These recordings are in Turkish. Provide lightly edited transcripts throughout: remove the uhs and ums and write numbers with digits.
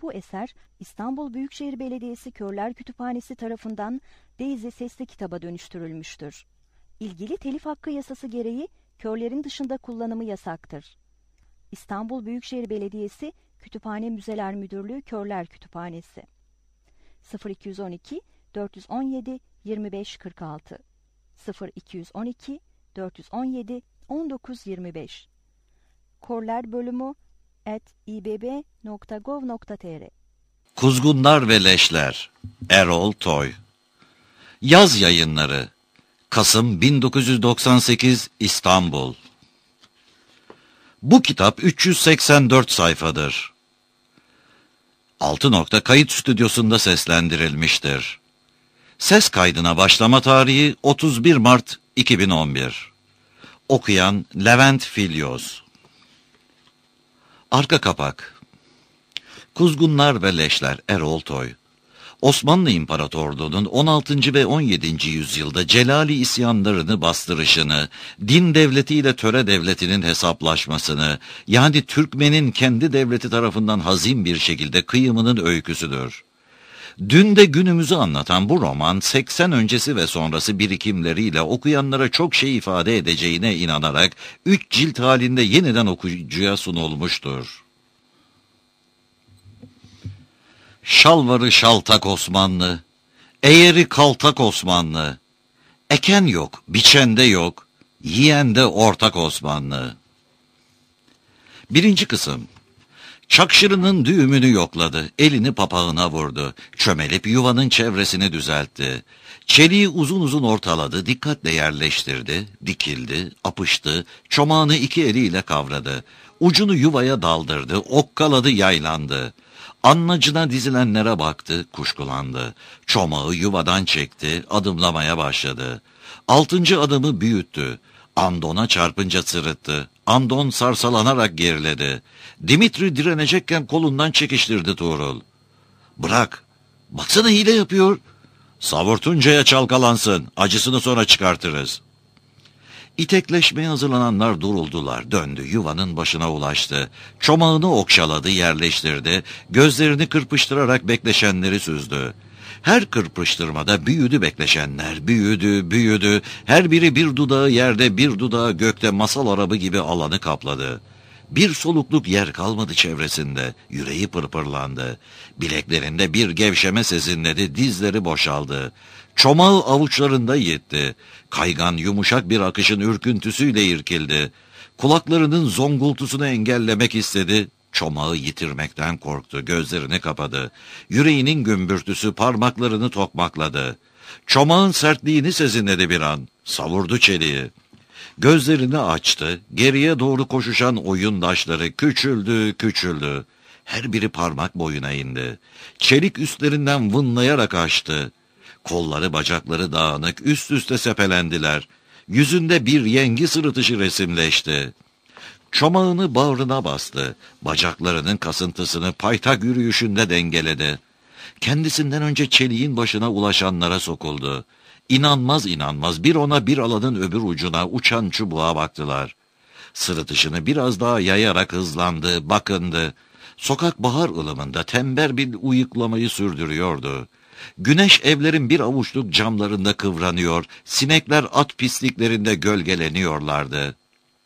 Bu eser İstanbul Büyükşehir Belediyesi Körler Kütüphanesi tarafından Daisy sesli kitaba dönüştürülmüştür. İlgili telif hakkı yasası gereği körlerin dışında kullanımı yasaktır. İstanbul Büyükşehir Belediyesi Kütüphane Müzeler Müdürlüğü Körler Kütüphanesi 0212 417 2546 0212 417 1925 korlerbölümü@ibb.gov.tr Kuzgunlar ve Leşler Erol Toy Yaz Yayınları Kasım 1998 İstanbul Bu kitap 384 sayfadır. 6 Kayıt Stüdyosu'nda seslendirilmiştir. Ses kaydına başlama tarihi 31 Mart 2011. Okuyan Levent Filyoz. Arka kapak. Kuzgunlar ve Leşler Erol Toy. Osmanlı İmparatorluğu'nun 16. ve 17. yüzyılda Celali isyanlarını bastırışını, din devletiyle töre devletinin hesaplaşmasını, yani Türkmenin kendi devleti tarafından hazin bir şekilde kıyımının öyküsüdür. Dün de günümüzü anlatan bu roman 80 öncesi ve sonrası birikimleriyle okuyanlara çok şey ifade edeceğine inanarak 3 cilt halinde yeniden okuyucuya sunulmuştur. Şalvarı şaltak Osmanlı, eğeri kaltak Osmanlı, eken yok, biçen de yok, yiyen de ortak Osmanlı. 1. kısım. Çakşırının düğümünü yokladı, elini papağına vurdu, çömelip yuvanın çevresini düzeltti. Çeliği uzun uzun ortaladı, dikkatle yerleştirdi, dikildi, apıştı, çomağını 2 eliyle kavradı. Ucunu yuvaya daldırdı, okkaladı, yaylandı. Annacına dizilenlere baktı, kuşkulandı. Çomağı yuvadan çekti, adımlamaya başladı. 6. adımı büyüttü. Andon'a çarpınca sırıttı. Andon sarsalanarak geriledi. Dimitri direnecekken kolundan çekiştirdi Tuğrul. "Bırak, baksana hile yapıyor." "Savurtuncaya çalkalansın, acısını sonra çıkartırız." İtekleşmeye hazırlananlar duruldular, döndü, yuvanın başına ulaştı. Çomağını okşaladı, yerleştirdi, gözlerini kırpıştırarak bekleşenleri süzdü. Her kırpıştırmada büyüdü bekleşenler, büyüdü, her biri bir dudağı yerde, bir dudağı gökte masal arabı gibi alanı kapladı. Bir solukluk yer kalmadı çevresinde, yüreği pırpırlandı. Bileklerinde bir gevşeme sezinledi, dizleri boşaldı. Çomağı avuçlarında yitti. Kaygan yumuşak bir akışın ürküntüsüyle irkildi. Kulaklarının zongultusunu engellemek istedi. Çomağı yitirmekten korktu, gözlerini kapadı. Yüreğinin gümbürtüsü parmaklarını tokmakladı. Çomağın sertliğini sezinledi bir an. Savurdu çeliği. Gözlerini açtı, geriye doğru koşuşan oyundaşları küçüldü. Her biri parmak boyuna indi. Çelik üstlerinden vınlayarak açtı. Kolları bacakları dağınık, üst üste sepelendiler. Yüzünde bir yengi sırıtışı resimleşti. Çomağını bağrına bastı. Bacaklarının kasıntısını paytak yürüyüşünde dengeledi. Kendisinden önce çeliğin başına ulaşanlara sokuldu. İnanmaz bir ona bir alanın öbür ucuna uçan çubuğa baktılar. Sırıtışını biraz daha yayarak hızlandı, bakındı. Sokak bahar ılımında tember bir uyuklamayı sürdürüyordu. Güneş evlerin bir avuçluk camlarında kıvranıyor, sinekler at pisliklerinde gölgeleniyorlardı.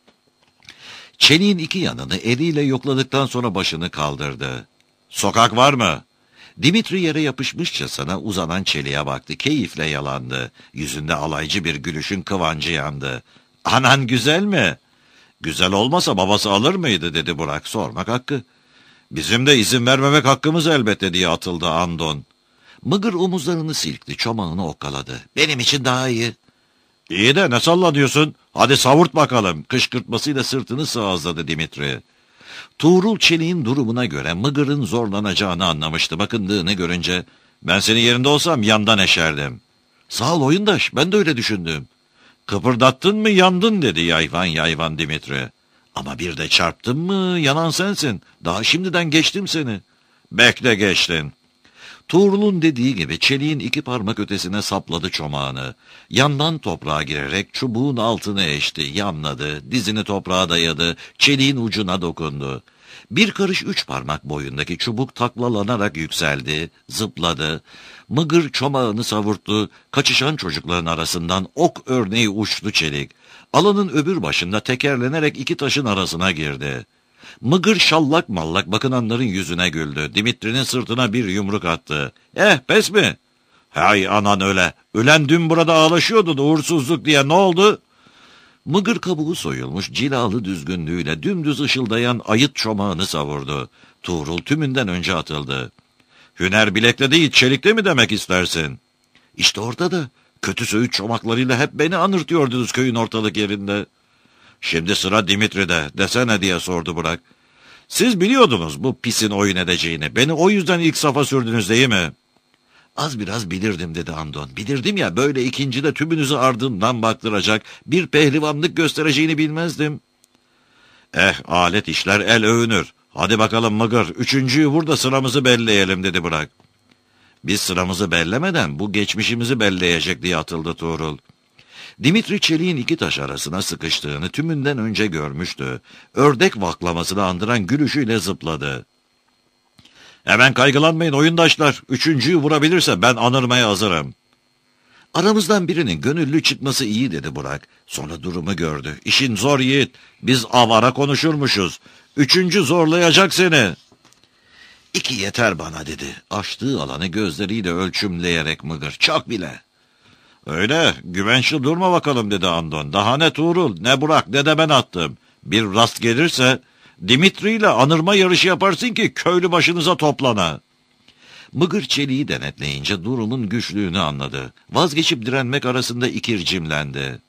Çeliğin 2 yanını eliyle yokladıktan sonra başını kaldırdı. "Sokak var mı?" Dimitri yere yapışmışçasına uzanan çeliğe baktı, keyifle yalandı. Yüzünde alaycı bir gülüşün kıvancı yandı. "Anan güzel mi?" "Güzel olmasa babası alır mıydı?" dedi Burak. "Sormak hakkı." "Bizim de izin vermemek hakkımız elbette," diye atıldı Andon. Mıgır omuzlarını silkti, çomağını okkaladı. "Benim için daha iyi." "İyi de ne sallanıyorsun? Hadi savurt bakalım," kışkırtmasıyla sırtını sıvazladı Dimitri. Tuğrul çeliğin durumuna göre Mıgır'ın zorlanacağını anlamıştı. Bakındığını görünce, "Ben senin yerinde olsam yandan eşerdim." "Sağ ol oyundaş, ben de öyle düşündüm." "Kıpırdattın mı yandın," dedi yayvan Dimitri. "Ama bir de çarptın mı yanan sensin. Daha şimdiden geçtim seni." "Bekle geçtin." Tuğrul'un dediği gibi çeliğin 2 parmak ötesine sapladı çomağını. Yandan toprağa girerek çubuğun altını eşti, yanladı, dizini toprağa dayadı, çeliğin ucuna dokundu. Bir karış 3 parmak boyundaki çubuk taklalanarak yükseldi, zıpladı. Mıgır çomağını savurttu, kaçışan çocukların arasından ok örneği uçtu Çelik. Alanın öbür başında tekerlenerek 2 taşın arasına girdi. Mıgır şallak mallak bakınanların yüzüne güldü. Dimitri'nin sırtına bir yumruk attı. Pes mi? Hay anan öyle. Ölen dün burada ağlaşıyordu da uğursuzluk diye, ne oldu? Mıgır kabuğu soyulmuş cilalı düzgünlüğüyle dümdüz ışıldayan ayıt çomağını savurdu. Tuğrul tümünden önce atıldı. Hüner bilekte değil çelikte mi demek istersin? İşte orada da kötü söğüt çomaklarıyla hep beni anırtıyordunuz köyün ortalık yerinde. Şimdi sıra Dimitri'de, desene diye sordu Burak. Siz biliyordunuz bu pisin oyun edeceğini. Beni o yüzden ilk safa sürdünüz değil mi? Az biraz bilirdim dedi Andon. Bilirdim ya, böyle ikincide tümünüzü ardından baktıracak, bir pehlivanlık göstereceğini bilmezdim. Alet işler el övünür. Hadi bakalım Mıgır, 3.'yü vur da sıramızı belleyelim dedi Burak. Biz sıramızı bellemeden bu geçmişimizi belleyecek diye atıldı Tuğrul. Dimitri Çelik'in 2 taş arasına sıkıştığını tümünden önce görmüştü. Ördek vaklamasını andıran gülüşüyle zıpladı. Hemen kaygılanmayın oyundaşlar. 3.'yü vurabilirse ben anırmaya hazırım. Aramızdan birinin gönüllü çıkması iyi dedi Burak. Sonra durumu gördü. İşin zor yiğit. Biz avara konuşurmuşuz. 3. zorlayacak seni. 2 yeter bana dedi. Açtığı alanı gözleriyle ölçümleyerek Mıgır. Çok bile. Öyle, güvençli durma bakalım dedi Andon. Daha ne Tuğrul, ne Burak, ne de ben attım. Bir rast gelirse Dimitri ile anırma yarışı yaparsın ki köylü başınıza toplana. Mıgır Çelik'i denetleyince durumun güçlüğünü anladı. Vazgeçip direnmek arasında ikircimlendi.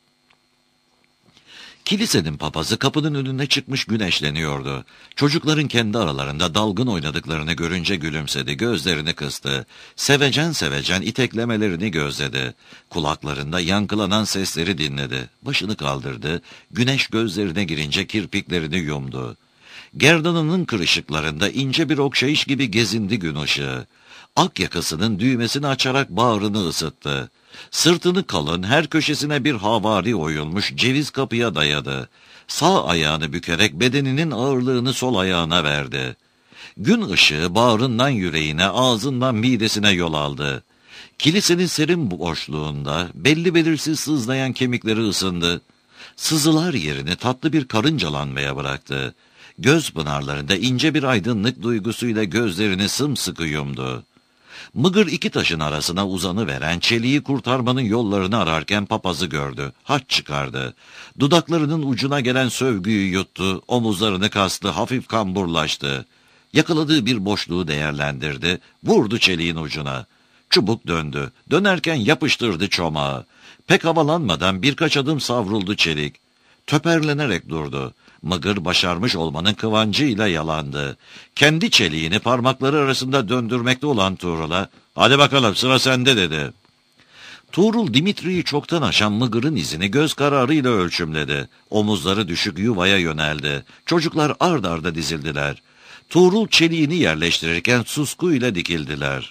Kilisenin papazı kapının önüne çıkmış güneşleniyordu. Çocukların kendi aralarında dalgın oynadıklarını görünce gülümsedi, gözlerini kıstı. Sevecen sevecen iteklemelerini gözledi. Kulaklarında yankılanan sesleri dinledi. Başını kaldırdı, güneş gözlerine girince kirpiklerini yumdu. Gerdanının kırışıklarında ince bir okşayış gibi gezindi gün ışığı. Ak yakasının düğmesini açarak bağrını ısıttı. Sırtını kalın, her köşesine bir havari oyulmuş ceviz kapıya dayadı. Sağ ayağını bükerek bedeninin ağırlığını sol ayağına verdi. Gün ışığı bağrından yüreğine, ağzından midesine yol aldı. Kilisenin serin boşluğunda belli belirsiz sızlayan kemikleri ısındı. Sızılar yerini tatlı bir karıncalanmaya bıraktı. Göz pınarlarında ince bir aydınlık duygusuyla gözlerini sımsıkı yumdu. Mıgır 2 taşın arasına uzanıveren Çelik'i kurtarmanın yollarını ararken papazı gördü. Haç çıkardı. Dudaklarının ucuna gelen sövgüyü yuttu, omuzlarını kastı, hafif kamburlaştı. Yakaladığı bir boşluğu değerlendirdi, vurdu Çelik'in ucuna. Çubuk döndü, dönerken yapıştırdı çomağı. Pek havalanmadan birkaç adım savruldu Çelik. Töperlenerek durdu. Mıgır başarmış olmanın kıvancıyla yalandı. Kendi çeliğini parmakları arasında döndürmekte olan Tuğrul'a, "Hadi bakalım sıra sende" dedi. Tuğrul Dimitri'yi çoktan aşan Mıgır'ın izini göz kararıyla ölçümledi. Omuzları düşük yuvaya yöneldi. Çocuklar ard arda dizildiler. Tuğrul çeliğini yerleştirirken suskuyla dikildiler.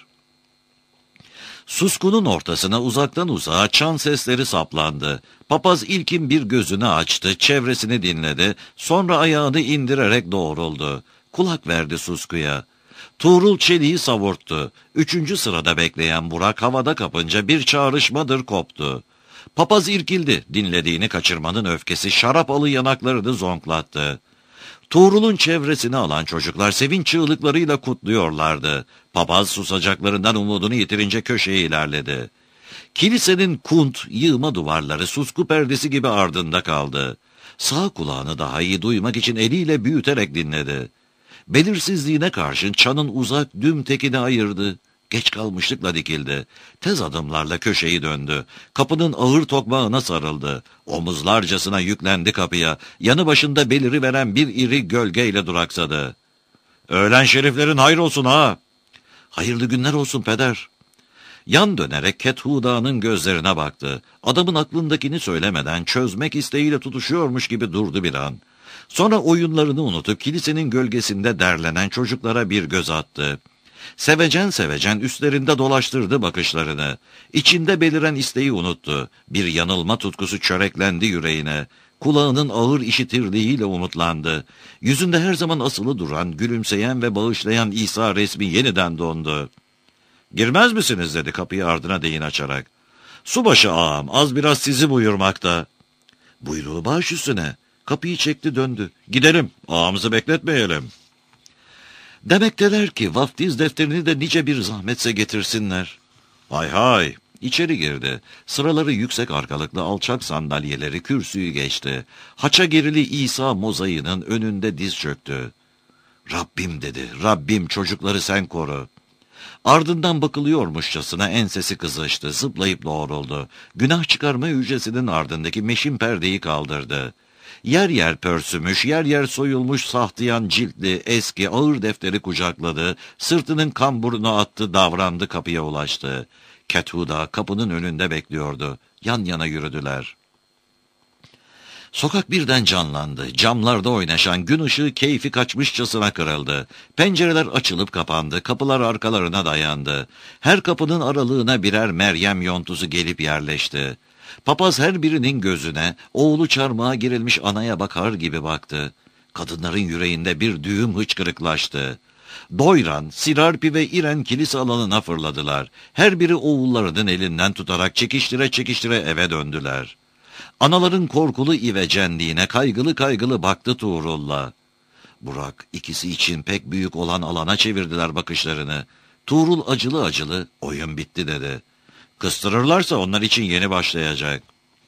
Suskunun ortasına uzaktan uzağa çan sesleri saplandı. Papaz ilkin bir gözünü açtı, çevresini dinledi, sonra ayağını indirerek doğruldu. Kulak verdi suskuya. Tuğrul çeliği savurttu. 3. sırada bekleyen Burak havada kapınca bir çağrışmadır koptu. Papaz irkildi, dinlediğini kaçırmanın öfkesi şarap alı yanaklarını zonklattı. Tuğrul'un çevresini alan çocuklar sevinç çığlıklarıyla kutluyorlardı. Papaz susacaklarından umudunu yitirince köşeye ilerledi. Kilisenin kunt, yığma duvarları susku perdesi gibi ardında kaldı. Sağ kulağını daha iyi duymak için eliyle büyüterek dinledi. Belirsizliğine karşın çanın uzak düm tekini ayırdı. Geç kalmışlıkla dikildi. Tez adımlarla köşeyi döndü. Kapının ağır tokmağına sarıldı. Omuzlarcasına yüklendi kapıya. Yanı başında beliriveren bir iri gölgeyle duraksadı. "Öğlen şeriflerin hayır olsun ha." "Hayırlı günler olsun peder." Yan dönerek Kethuda'nın gözlerine baktı. Adamın aklındakini söylemeden çözmek isteğiyle tutuşuyormuş gibi durdu bir an. Sonra oyunlarını unutup kilisenin gölgesinde derlenen çocuklara bir göz attı. Sevecen sevecen üstlerinde dolaştırdı bakışlarını. İçinde beliren isteği unuttu. Bir yanılma tutkusu çöreklendi yüreğine. Kulağının ağır işitirliğiyle umutlandı. Yüzünde her zaman asılı duran, gülümseyen ve bağışlayan İsa resmi yeniden dondu. "Girmez misiniz?" dedi kapıyı ardına değin açarak. "Subaşı ağam, az biraz sizi buyurmakta." "Buyruğu baş üstüne." Kapıyı çekti döndü. "Gidelim, ağamızı bekletmeyelim." Demekteler ki vaftiz defterini de nice bir zahmetse getirsinler. Hay hay, içeri girdi. Sıraları yüksek arkalıklı alçak sandalyeleri, kürsüyü geçti. Haça gerili İsa mozaiğinin önünde diz çöktü. "Rabbim," dedi, "Rabbim, çocukları sen koru." Ardından bakılıyormuşçasına ensesi kızıştı, zıplayıp doğruldu. Günah çıkarma hücresinin ardındaki meşin perdeyi kaldırdı. Yer yer pörsümüş, yer yer soyulmuş sahtiyan ciltli, eski, ağır defteri kucakladı, sırtının kamburunu attı, davrandı, kapıya ulaştı. Kethuda kapının önünde bekliyordu. Yan yana yürüdüler. Sokak birden canlandı. Camlarda oynaşan gün ışığı keyfi kaçmışçasına kırıldı. Pencereler açılıp kapandı. Kapılar arkalarına dayandı. Her kapının aralığına birer Meryem yontuzu gelip yerleşti. Papaz her birinin gözüne, oğlu çarmıha girilmiş anaya bakar gibi baktı. Kadınların yüreğinde bir düğüm hıçkırıklaştı. Doyran, Sirarpi ve İren kilise alanına fırladılar. Her biri oğullarının elinden tutarak çekiştire çekiştire eve döndüler. Anaların korkulu ivecenliğine kaygılı kaygılı baktı Tuğrul'la. Burak, ikisi için pek büyük olan alana çevirdiler bakışlarını. Tuğrul acılı acılı, "Oyun bitti," dedi. "Kıstırırlarsa onlar için yeni başlayacak."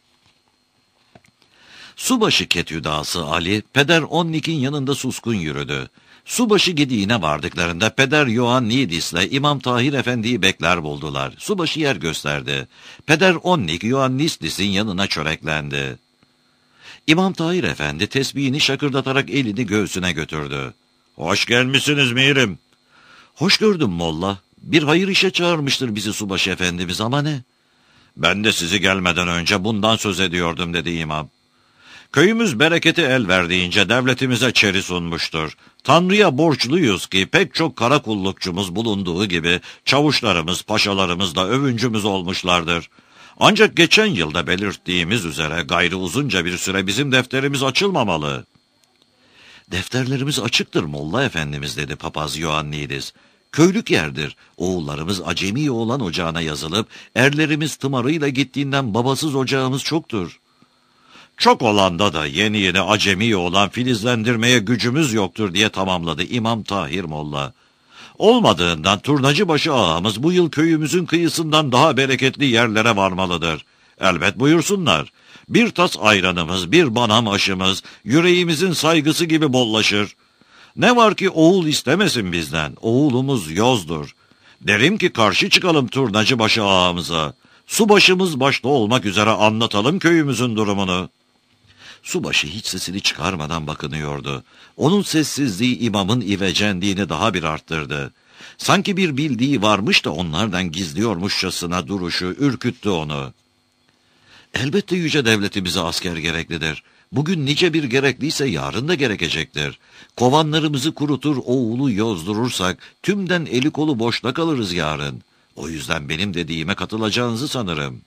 Subaşı Ketüdası Ali, Peder Onnik'in yanında suskun yürüdü. Subaşı gediğine vardıklarında Peder Ioannidis'le İmam Tahir Efendi'yi bekler buldular. Subaşı yer gösterdi. Peder Onnik Ioannidis'in yanına çöreklendi. İmam Tahir Efendi tesbihini şakırdatarak elini göğsüne götürdü. "Hoş gelmişsiniz mirim." "Hoş gördüm molla. Bir hayır işe çağırmıştır bizi Subaşı Efendimiz ama ne?" "Ben de sizi gelmeden önce bundan söz ediyordum," dedi imam. "Köyümüz bereketi el verdiğince devletimize çeri sunmuştur. Tanrı'ya borçluyuz ki pek çok karakullukçumuz bulunduğu gibi çavuşlarımız, paşalarımız da övüncümüz olmuşlardır. Ancak geçen yılda belirttiğimiz üzere gayrı uzunca bir süre bizim defterimiz açılmamalı." "Defterlerimiz açıktır Molla Efendimiz," dedi papaz Ioannidis. "Köylük yerdir. Oğullarımız acemi oğlan ocağına yazılıp erlerimiz tımarıyla gittiğinden babasız ocağımız çoktur." "Çok olanda da yeni yeni acemi olan filizlendirmeye gücümüz yoktur," diye tamamladı İmam Tahir Molla. "Olmadığından Turnacıbaşı ağamız bu yıl köyümüzün kıyısından daha bereketli yerlere varmalıdır. Elbet buyursunlar. Bir tas ayranımız, bir banam aşımız, yüreğimizin saygısı gibi bollaşır. Ne var ki oğul istemesin bizden, oğlumuz yozdur. Derim ki karşı çıkalım Turnacıbaşı ağamıza. Subaşımız başta olmak üzere anlatalım köyümüzün durumunu." Subaşı hiç sesini çıkarmadan bakınıyordu. Onun sessizliği imamın ivecenliğini daha bir arttırdı. Sanki bir bildiği varmış da onlardan gizliyormuşçasına duruşu ürküttü onu. "Elbette yüce devletimize asker gereklidir. Bugün nice bir gerekliyse yarın da gerekecektir. Kovanlarımızı kurutur, oğulu yozdurursak tümden eli kolu boşta kalırız yarın. O yüzden benim dediğime katılacağınızı sanırım."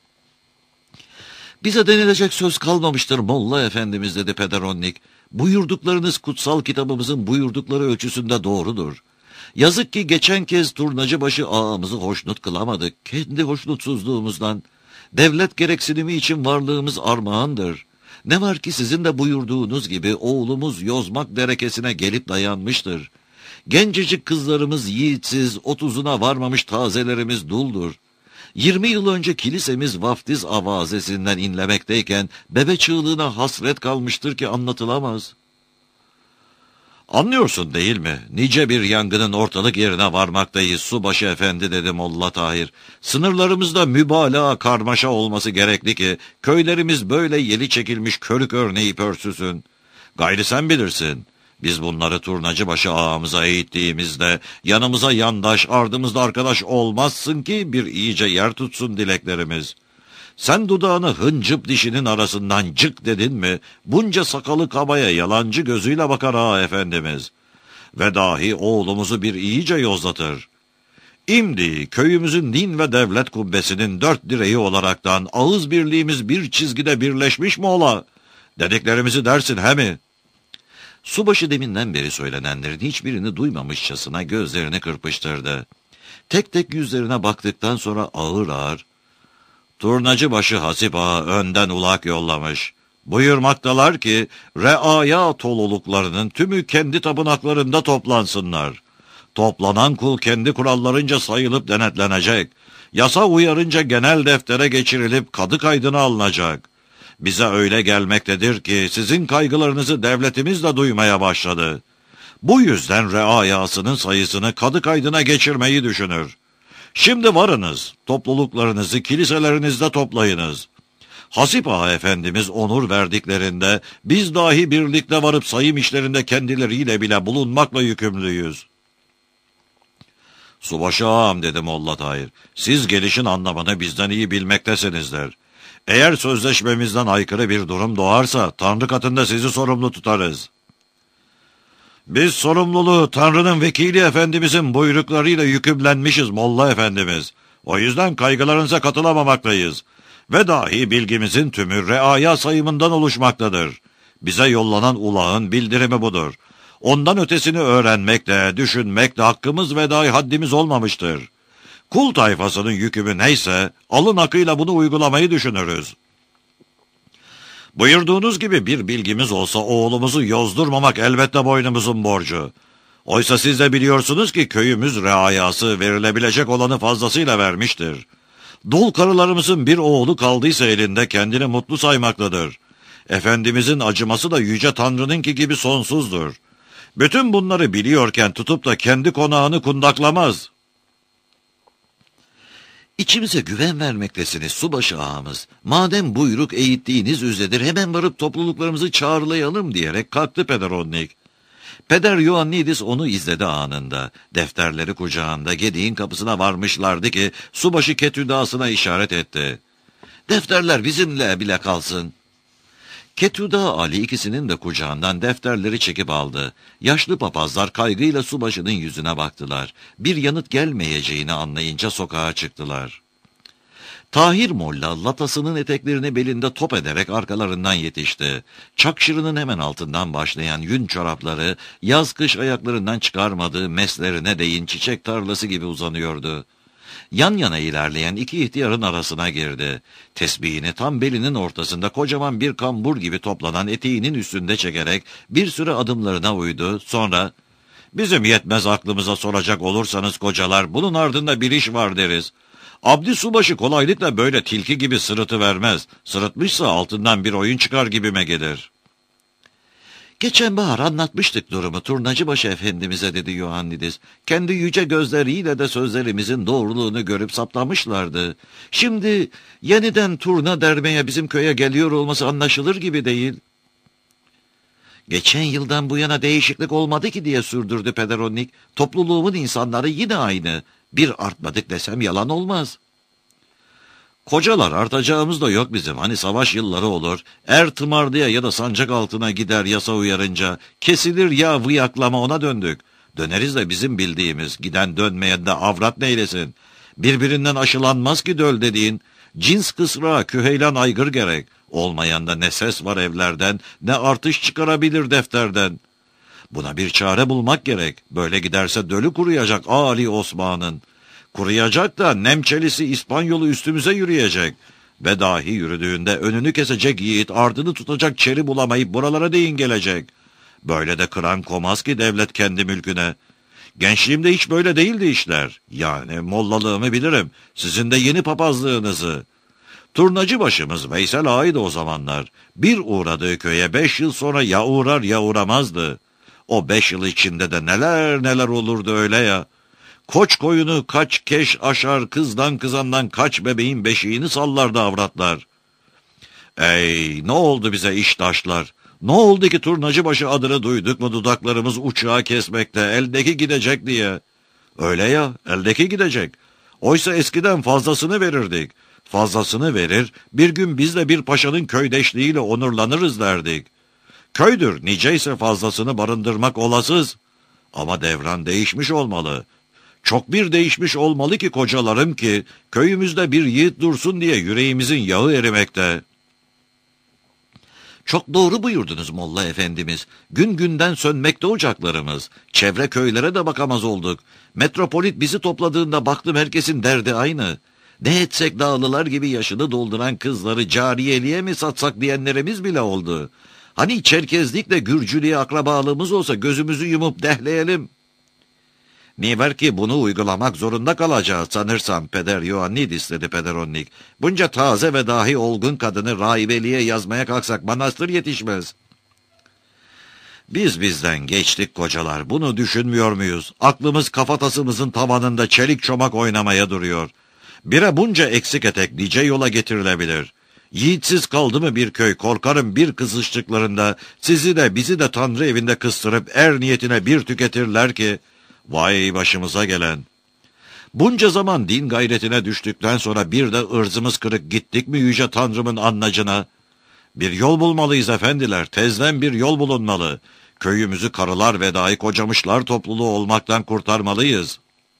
"Bize denilecek söz kalmamıştır Molla Efendimiz," dedi Peder Onnik. "Buyurduklarınız kutsal kitabımızın buyurdukları ölçüsünde doğrudur. Yazık ki geçen kez Turnacıbaşı ağamızı hoşnut kılamadık. Kendi hoşnutsuzluğumuzdan. Devlet gereksinimi için varlığımız armağandır. Ne var ki sizin de buyurduğunuz gibi oğlumuz yozmak derekesine gelip dayanmıştır. Gencecik kızlarımız yiğitsiz, 30'una varmamış tazelerimiz duldur. 20 yıl önce kilisemiz vaftiz avazesinden inlemekteyken bebe çığlığına hasret kalmıştır ki anlatılamaz." "Anlıyorsun değil mi? Nice bir yangının ortalık yerine varmaktayız Subaşı Efendi," dedi Molla Tahir. "Sınırlarımızda mübalağa karmaşa olması gerekli ki köylerimiz böyle yeli çekilmiş körük örneği pörsüsün. Gayrı sen bilirsin. Biz bunları Turnacıbaşı ağamıza eğittiğimizde yanımıza yandaş, ardımızda arkadaş olmazsın ki bir iyice yer tutsun dileklerimiz. Sen dudağını hıncıp dişinin arasından cık dedin mi, bunca sakalı kabaya yalancı gözüyle bakar ağa efendimiz. Ve dahi oğlumuzu bir iyice yozlatır. İmdi köyümüzün din ve devlet kubbesinin 4 direği olaraktan ağız birliğimiz bir çizgide birleşmiş mi ola? Dediklerimizi dersin he mi? Subaşı deminden beri söylenenlerin hiçbirini duymamışçasına gözlerini kırpıştırdı. Tek tek yüzlerine baktıktan sonra ağır ağır, Turnacıbaşı Hasip Ağa önden ulak yollamış. Buyurmaktalar ki reaya toluluklarının tümü kendi tapınaklarında toplansınlar. Toplanan kul kendi kurallarınca sayılıp denetlenecek. Yasa uyarınca genel deftere geçirilip kadı kaydına alınacak. Bize öyle gelmektedir ki sizin kaygılarınızı devletimiz de duymaya başladı. Bu yüzden reayasının sayısını kadı kaydına geçirmeyi düşünür. Şimdi varınız, topluluklarınızı kiliselerinizde toplayınız. Hasip Ağa Efendimiz onur verdiklerinde biz dahi birlikte varıp sayım işlerinde kendileriyle bile bulunmakla yükümlüyüz. Subaşı ağam dedi Molla Tahir, siz gelişin anlamını bizden iyi bilmektesinizdir. Eğer sözleşmemizden aykırı bir durum doğarsa Tanrı katında sizi sorumlu tutarız. Biz sorumluluğu Tanrı'nın vekili Efendimizin buyruklarıyla yükümlenmişiz Molla Efendimiz. O yüzden kaygılarınıza katılamaktayız. Ve dahi bilgimizin tümü reaya sayımından oluşmaktadır. Bize yollanan ulağın bildirimi budur. Ondan ötesini öğrenmekle, düşünmekle hakkımız ve dahi haddimiz olmamıştır. Kul tayfasının yükümü neyse, alın akıyla bunu uygulamayı düşünürüz. Buyurduğunuz gibi bir bilgimiz olsa oğlumuzu yozdurmamak elbette boynumuzun borcu. Oysa siz de biliyorsunuz ki köyümüz reayası verilebilecek olanı fazlasıyla vermiştir. Dul karılarımızın bir oğlu kaldıysa elinde kendini mutlu saymaktadır. Efendimizin acıması da Yüce Tanrı'nınki gibi sonsuzdur. Bütün bunları biliyorken tutup da kendi konağını kundaklamaz. İçimize güven vermektesiniz subaşı ağamız. Madem buyruk eğittiğiniz üzeredir hemen varıp topluluklarımızı çağrılayalım diyerek kalktı Peder Onnik. Peder Ioannidis onu izledi anında. Defterleri kucağında gediğin kapısına varmışlardı ki subaşı Ketüdasına işaret etti. Defterler bizimle bile kalsın. Ketüda Ali ikisinin de kucağından defterleri çekip aldı. Yaşlı papazlar kaygıyla subaşının yüzüne baktılar. Bir yanıt gelmeyeceğini anlayınca sokağa çıktılar. Tahir Molla latasının eteklerini belinde top ederek arkalarından yetişti. Çakşırının hemen altından başlayan yün çorapları yaz kış ayaklarından çıkarmadığı meslerine değin çiçek tarlası gibi uzanıyordu. Yan yana ilerleyen iki ihtiyarın arasına girdi. Tesbihini tam belinin ortasında kocaman bir kambur gibi toplanan eteğinin üstünde çekerek bir süre adımlarına uydu. Sonra, "Bizim yetmez aklımıza soracak olursanız kocalar, bunun ardında bir iş var deriz. Abdi Subaşı kolaylıkla böyle tilki gibi sırıtı vermez. Sırıtmışsa altından bir oyun çıkar gibime gelir." "Geçen bahar anlatmıştık durumu Turnacıbaşı Efendimiz'e," dedi Ioannidis. "Kendi yüce gözleriyle de sözlerimizin doğruluğunu görüp saptamışlardı. Şimdi yeniden turna dermeye bizim köye geliyor olması anlaşılır gibi değil." "Geçen yıldan bu yana değişiklik olmadı ki," diye sürdürdü Peder Onnik. "Topluluğumun insanları yine aynı. Bir artmadık desem yalan olmaz." "Kocalar artacağımız da yok bizim. Hani savaş yılları olur. Er tımardıya ya da sancak altına gider yasa uyarınca. Kesilir ya vıyaklama ona döndük. Döneriz de bizim bildiğimiz. Giden dönmeyen de avrat neylesin. Birbirinden aşılanmaz ki döl dediğin. Cins kısra, küheylan aygır gerek. Olmayan da ne ses var evlerden, ne artış çıkarabilir defterden. Buna bir çare bulmak gerek. Böyle giderse dölü kuruyacak Ali Osman'ın. Kuruyacak da Nemçelisi İspanyolu üstümüze yürüyecek. Ve dahi yürüdüğünde önünü kesecek yiğit ardını tutacak çeri bulamayıp buralara değin gelecek. Böyle de kıran komaz ki devlet kendi mülküne. Gençliğimde hiç böyle değildi işler. Yani mollalığımı bilirim. Sizin de yeni papazlığınızı. Turnacı başımız Veysel Ağa'ydı o zamanlar. Bir uğradığı köye 5 yıl sonra ya uğrar ya uğramazdı. O 5 yıl içinde de neler neler olurdu öyle ya. Koç koyunu kaç keş aşar, kızdan kızandan kaç bebeğin beşiğini sallardı avratlar. Ey ne oldu bize iştaşlar? Ne oldu ki Turnacıbaşı adını duyduk mu dudaklarımız uçağı kesmekte, eldeki gidecek diye. Öyle ya, eldeki gidecek. Oysa eskiden fazlasını verirdik. Fazlasını verir, bir gün biz de bir paşanın köydeşliğiyle onurlanırız derdik. Köydür, niceyse fazlasını barındırmak olasız. Ama devran değişmiş olmalı. Çok bir değişmiş olmalı ki kocalarım ki, köyümüzde bir yiğit dursun diye yüreğimizin yağı erimekte. Çok doğru buyurdunuz Molla Efendimiz. Gün günden sönmekte ocaklarımız. Çevre köylere de bakamaz olduk. Metropolit bizi topladığında baktım herkesin derdi aynı. Ne etsek dağlılar gibi yaşını dolduran kızları cariyeliğe mi satsak diyenlerimiz bile oldu. Hani Çerkezlikle Gürcülüğe akrabalığımız olsa gözümüzü yumup dehleyelim. Ne var ki bunu uygulamak zorunda kalacağız sanırsam Peder Ioannidis dedi Pederonnik. Bunca taze ve dahi olgun kadını rahibeliğe yazmaya kalksak manastır yetişmez. Biz bizden geçtik kocalar, bunu düşünmüyor muyuz? Aklımız kafatasımızın tavanında çelik çomak oynamaya duruyor. Bire bunca eksik etek nice yola getirilebilir. Yiğitsiz kaldı mı bir köy, korkarım bir kızıştıklarında sizi de bizi de Tanrı evinde kıstırıp er niyetine bir tüketirler ki, vay başımıza gelen. Bunca zaman din gayretine düştükten sonra bir de ırzımız kırık gittik mi yüce Tanrım'ın annacına? Bir yol bulmalıyız efendiler, tezden bir yol bulunmalı. Köyümüzü karılar ve dahi kocamışlar topluluğu olmaktan kurtarmalıyız.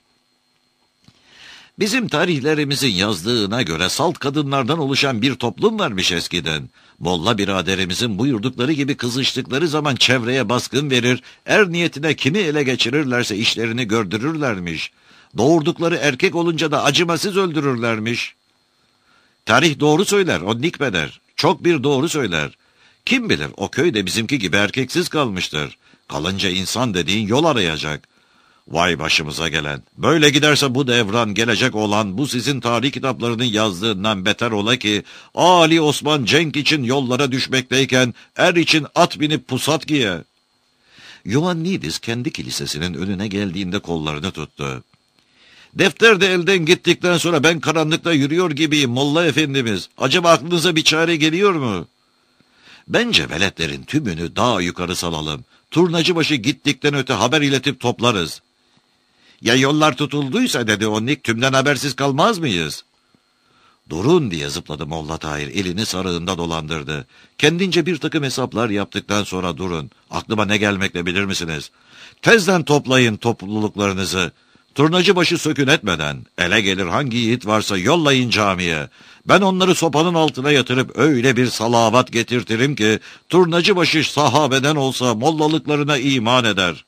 Bizim tarihlerimizin yazdığına göre salt kadınlardan oluşan bir toplum varmış eskiden. Molla biraderimizin buyurdukları gibi kızıştıkları zaman çevreye baskın verir, er niyetine kimi ele geçirirlerse işlerini gördürürlermiş. Doğurdukları erkek olunca da acımasız öldürürlermiş. Tarih doğru söyler, o nikbeder. Çok bir doğru söyler. Kim bilir o köy de bizimki gibi erkeksiz kalmıştır. Kalınca insan dediğin yol arayacak. Vay başımıza gelen. Böyle giderse bu devran gelecek olan bu sizin tarih kitaplarının yazdığından beter ola ki Ali Osman Cenk için yollara düşmekteyken er için at binip pusat giye. Ioannidis kendi kilisesinin önüne geldiğinde kollarını tuttu. Defter de elden gittikten sonra ben karanlıkta yürüyor gibiyim Molla Efendimiz. Acaba aklınıza bir çare geliyor mu? Bence veletlerin tümünü daha yukarı salalım. Turnacıbaşı gittikten öte haber iletip toplarız. Ya yollar tutulduysa dedi Onnik, tümden habersiz kalmaz mıyız? Durun diye zıpladı Molla Tahir, elini sarığında dolandırdı. Kendince bir takım hesaplar yaptıktan sonra durun. Aklıma ne gelmekle bilir misiniz? Tezden toplayın topluluklarınızı. Turnacıbaşı sökün etmeden, ele gelir hangi yiğit varsa yollayın camiye. Ben onları sopanın altına yatırıp öyle bir salavat getirtirim ki, Turnacıbaşı sahabeden olsa mollalıklarına iman eder.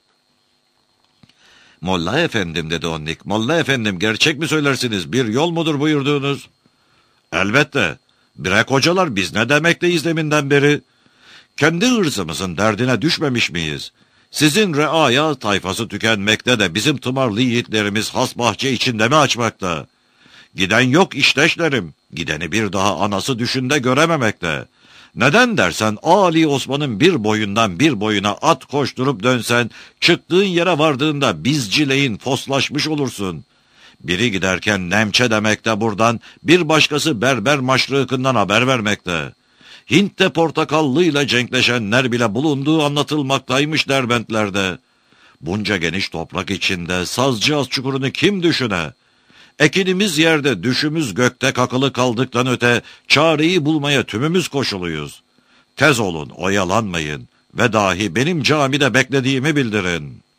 Molla efendim dedi Onnik. Molla efendim gerçek mi söylersiniz? Bir yol mudur buyurduğunuz? Elbette. Bre kocalar biz ne demekteyiz deminden beri? Kendi ırzımızın derdine düşmemiş miyiz? Sizin reaya tayfası tükenmekte de bizim tımarlı yiğitlerimiz has bahçe içinde mi açmakta? Giden yok işteşlerim. Gideni bir daha anası düşünde görememekte. Neden dersen Ali Osman'ın bir boyundan bir boyuna at koşturup dönsen, çıktığın yere vardığında bizcileyin foslaşmış olursun. Biri giderken nemçe demekte buradan, bir başkası berber maşrıkından haber vermekte. Hint'te portakallıyla cenkleşenler bile bulunduğu anlatılmaktaymış Derbentlerde. Bunca geniş toprak içinde Sazcıaz çukurunu kim düşüne? Ekinimiz yerde, düşümüz gökte kakılı kaldıktan öte çareyi bulmaya tümümüz koşuluyuz. Tez olun, oyalanmayın ve dahi benim camide beklediğimi bildirin.''